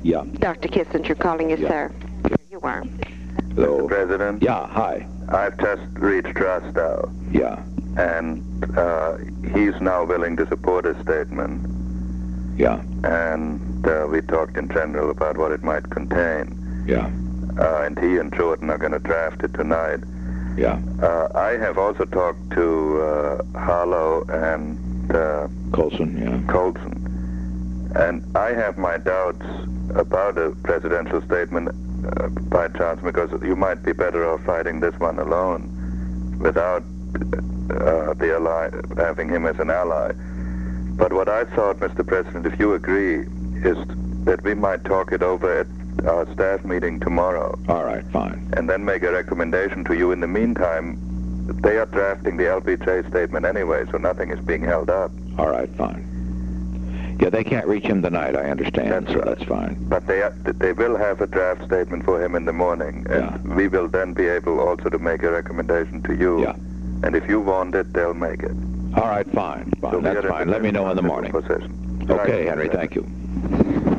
Yeah. Dr. Kissinger calling you, Yeah. sir. Here you are. Hello. Mr. President? Yeah, hi. I've just reached Rostow, Yeah, and he's now willing to support his statement, yeah, and we talked in general about what it might contain, yeah, and he and Jordan are going to draft it tonight. yeah. I have also talked to Harlow and Colson, yeah. Colson, and I have my doubts about a presidential statement by chance, because you might be better off fighting this one alone without the ally, having him as an ally. But what I thought, Mr. President, if you agree, is that we might talk it over at our staff meeting tomorrow. All right, fine. And then make a recommendation to you. In the meantime, they are drafting the LBJ statement anyway, so nothing is being held up. All right, fine. Yeah, they can't reach him tonight, I understand, That's so right. that's fine. But they will have a draft statement for him in the morning, and Yeah. we will then be able also to make a recommendation to you. Yeah. And if you want it, they'll make it. All right, fine, So fine. we That's are in fine. the Let me know in the same morning. position. Okay, Right. Henry, thank you.